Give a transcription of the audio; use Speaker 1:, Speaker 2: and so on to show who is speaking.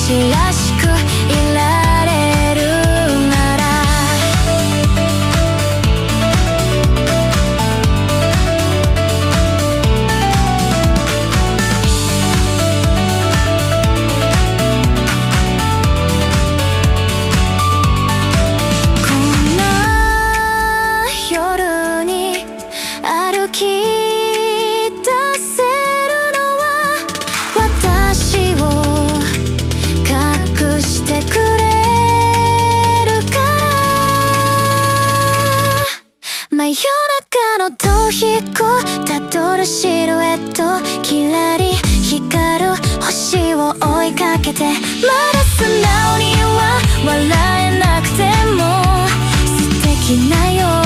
Speaker 1: 私らしくいられるならこんな夜に歩き出せるのは私を隠してくれるから真夜中の逃避行たどるシルエットきらり光る星を追いかけてまだ素直には笑えなくても素敵な夜